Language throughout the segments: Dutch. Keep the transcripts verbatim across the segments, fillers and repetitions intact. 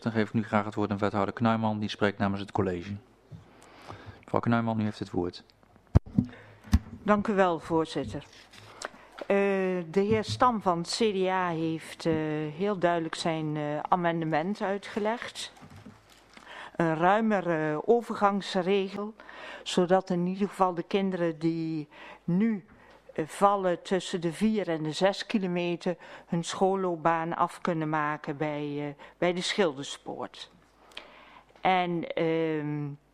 Dan geef ik nu graag het woord aan wethouder Knuijman, die spreekt namens het college. Mevrouw Knuijman, u heeft het woord. Dank u wel, voorzitter. Uh, de heer Stam van het C D A heeft uh, heel duidelijk zijn uh, amendement uitgelegd. Een ruimere uh, overgangsregel, zodat in ieder geval de kinderen die nu uh, vallen tussen de vier en de zes kilometer hun schoolloopbaan af kunnen maken bij, uh, bij de Schilderspoort. En uh,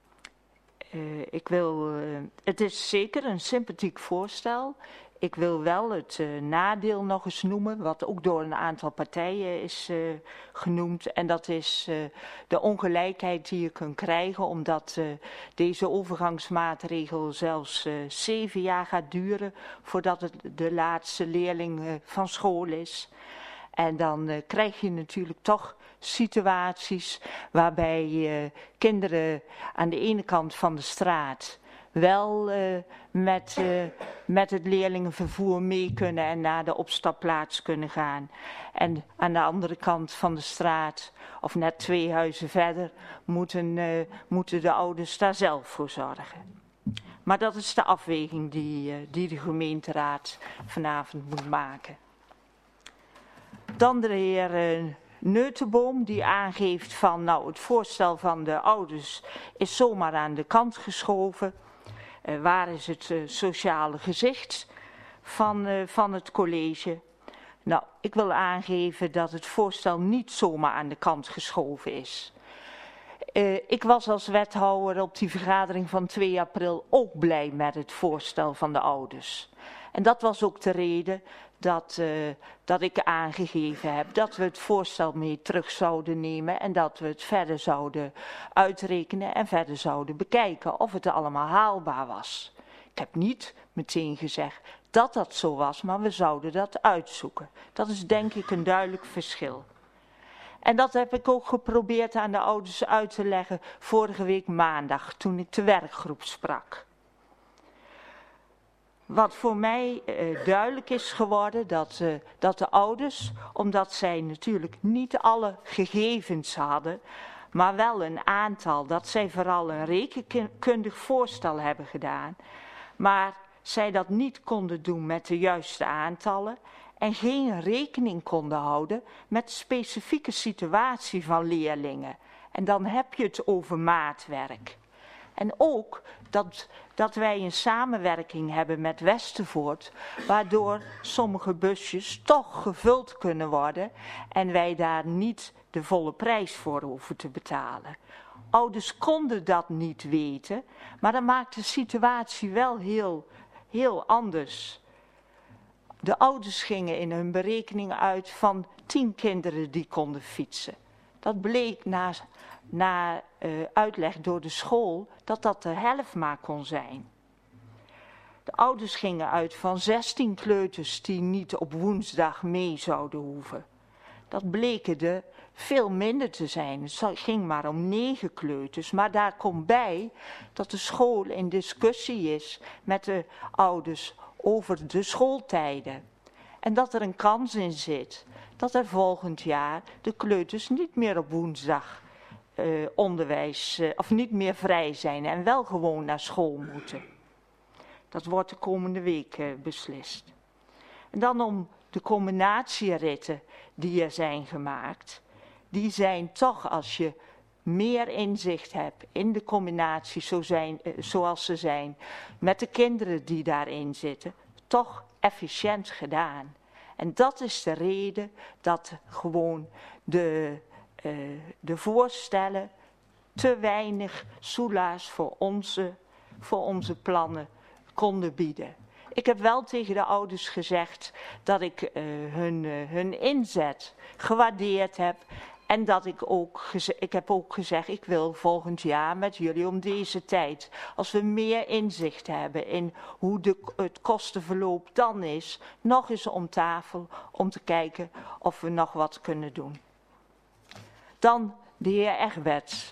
uh, ik wil, uh, het is zeker een sympathiek voorstel. Ik wil wel het uh, nadeel nog eens noemen, wat ook door een aantal partijen is uh, genoemd. En dat is uh, de ongelijkheid die je kunt krijgen, omdat uh, deze overgangsmaatregel zelfs uh, zeven jaar gaat duren voordat het de laatste leerling uh, van school is. En dan uh, krijg je natuurlijk toch situaties waarbij uh, kinderen aan de ene kant van de straat wel uh, met, uh, met het leerlingenvervoer mee kunnen en naar de opstapplaats kunnen gaan. En aan de andere kant van de straat, of net twee huizen verder, moeten, uh, moeten de ouders daar zelf voor zorgen. Maar dat is de afweging die, uh, die de gemeenteraad vanavond moet maken. Dan de heer uh, Neutenboom die aangeeft van nou het voorstel van de ouders is zomaar aan de kant geschoven. Uh, waar is het uh, sociale gezicht van, uh, van het college? Nou, ik wil aangeven dat het voorstel niet zomaar aan de kant geschoven is. Uh, ik was als wethouder op die vergadering van twee april ook blij met het voorstel van de ouders. En dat was ook de reden dat, uh, dat ik aangegeven heb dat we het voorstel mee terug zouden nemen en dat we het verder zouden uitrekenen en verder zouden bekijken of het allemaal haalbaar was. Ik heb niet meteen gezegd dat dat zo was, maar we zouden dat uitzoeken. Dat is denk ik een duidelijk verschil. En dat heb ik ook geprobeerd aan de ouders uit te leggen vorige week maandag toen ik de werkgroep sprak. Wat voor mij uh, duidelijk is geworden, dat, uh, dat de ouders, omdat zij natuurlijk niet alle gegevens hadden, maar wel een aantal, dat zij vooral een rekenkundig voorstel hebben gedaan, maar zij dat niet konden doen met de juiste aantallen en geen rekening konden houden met de specifieke situatie van leerlingen. En dan heb je het over maatwerk. En ook dat, dat wij een samenwerking hebben met Westervoort, waardoor sommige busjes toch gevuld kunnen worden en wij daar niet de volle prijs voor hoeven te betalen. Ouders konden dat niet weten, maar dat maakt de situatie wel heel, heel anders. De ouders gingen in hun berekening uit van tien kinderen die konden fietsen. Dat bleek na, na uh, uitleg door de school dat dat de helft maar kon zijn. De ouders gingen uit van zestien kleuters die niet op woensdag mee zouden hoeven. Dat bleken er veel minder te zijn. Het ging maar om negen kleuters. Maar daar komt bij dat de school in discussie is met de ouders over de schooltijden. En dat er een kans in zit dat er volgend jaar de kleuters niet meer op woensdag uh, onderwijs, uh, of niet meer vrij zijn en wel gewoon naar school moeten. Dat wordt de komende week uh, beslist. En dan om de combinatieritten die er zijn gemaakt. Die zijn toch, als je meer inzicht hebt in de combinatie zo zijn, uh, zoals ze zijn, met de kinderen die daarin zitten, toch efficiënt gedaan. En dat is de reden dat gewoon de, uh, de voorstellen te weinig soelaas voor onze, voor onze plannen konden bieden. Ik heb wel tegen de ouders gezegd dat ik uh, hun, uh, hun inzet gewaardeerd heb. En dat ik ook, ik heb ook gezegd, ik wil volgend jaar met jullie om deze tijd, als we meer inzicht hebben in hoe de, het kostenverloop dan is, nog eens om tafel om te kijken of we nog wat kunnen doen. Dan de heer Egberts.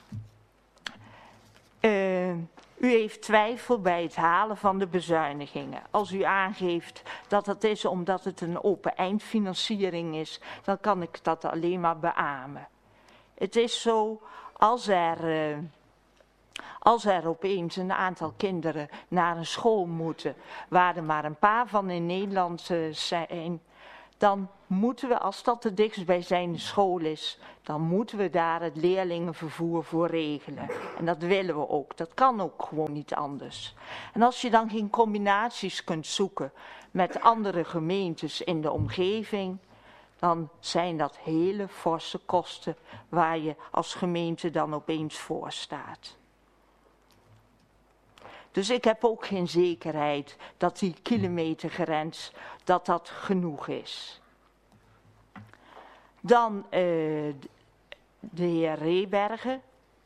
Uh, u heeft twijfel bij het halen van de bezuinigingen. Als u aangeeft dat dat is omdat het een open eindfinanciering is, dan kan ik dat alleen maar beamen. Het is zo, als er, uh, als er opeens een aantal kinderen naar een school moeten, waar er maar een paar van in Nederland uh, zijn, dan moeten we, als dat de dichtstbijzijnde school is, dan moeten we daar het leerlingenvervoer voor regelen. En dat willen we ook. Dat kan ook gewoon niet anders. En als je dan geen combinaties kunt zoeken met andere gemeentes in de omgeving, dan zijn dat hele forse kosten waar je als gemeente dan opeens voor staat. Dus ik heb ook geen zekerheid dat die kilometergrens, dat dat genoeg is. Dan uh, de heer Rebergen.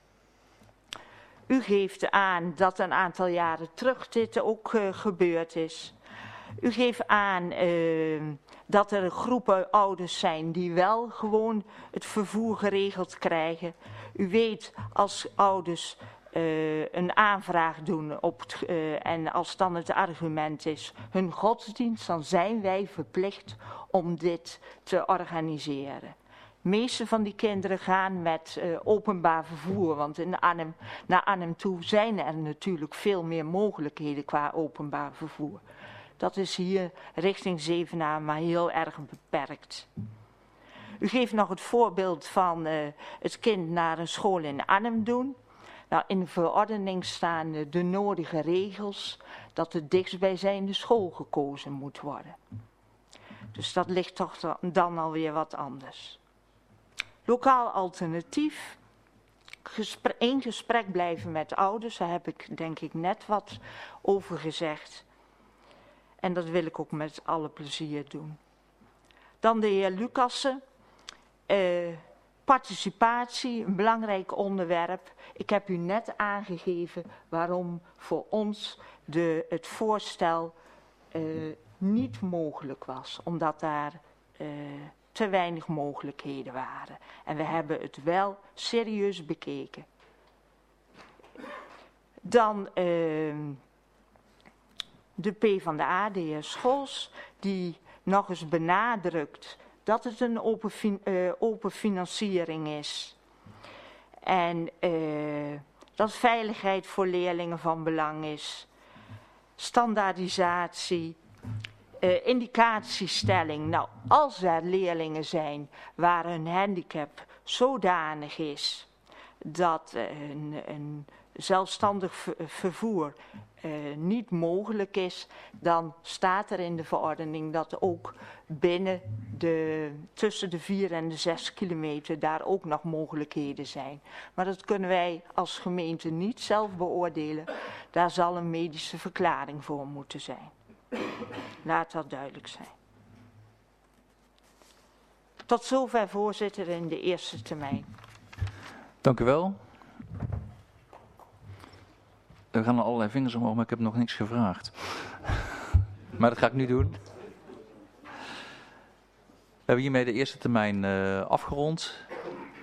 U geeft aan dat een aantal jaren terug dit ook uh, gebeurd is. U geeft aan uh, dat er groepen ouders zijn die wel gewoon het vervoer geregeld krijgen. U weet als ouders uh, een aanvraag doen op het, uh, en als dan het argument is hun godsdienst, dan zijn wij verplicht om dit te organiseren. De meeste van die kinderen gaan met uh, openbaar vervoer, want in Arnhem, naar Arnhem toe zijn er natuurlijk veel meer mogelijkheden qua openbaar vervoer. Dat is hier richting Zevenaar maar heel erg beperkt. U geeft nog het voorbeeld van uh, het kind naar een school in Arnhem doen. Nou, in de verordening staan uh, de nodige regels dat de dichtstbijzijnde school gekozen moet worden. Dus dat ligt toch dan alweer wat anders. Lokaal alternatief. Gespre- in gesprek blijven met ouders, daar heb ik denk ik net wat over gezegd. En dat wil ik ook met alle plezier doen. Dan de heer Lucassen. Uh, participatie, een belangrijk onderwerp. Ik heb u net aangegeven waarom voor ons de, het voorstel uh, niet mogelijk was. Omdat daar uh, te weinig mogelijkheden waren. En we hebben het wel serieus bekeken. Dan uh, de PvdA, de heer Scholz, die nog eens benadrukt dat het een open, uh, open financiering is. En uh, dat veiligheid voor leerlingen van belang is. Standaardisatie. Uh, indicatiestelling. Nou, als er leerlingen zijn waar een handicap zodanig is dat uh, een, een zelfstandig vervoer uh, niet mogelijk is, dan staat er in de verordening dat ook binnen de, tussen de vier en de zes kilometer daar ook nog mogelijkheden zijn. Maar dat kunnen wij als gemeente niet zelf beoordelen. Daar zal een medische verklaring voor moeten zijn. Laat dat duidelijk zijn. Tot zover, voorzitter, in de eerste termijn. Dank u wel. Er gaan allerlei vingers omhoog, maar ik heb nog niks gevraagd. Maar dat ga ik nu doen. We hebben hiermee de eerste termijn uh, afgerond.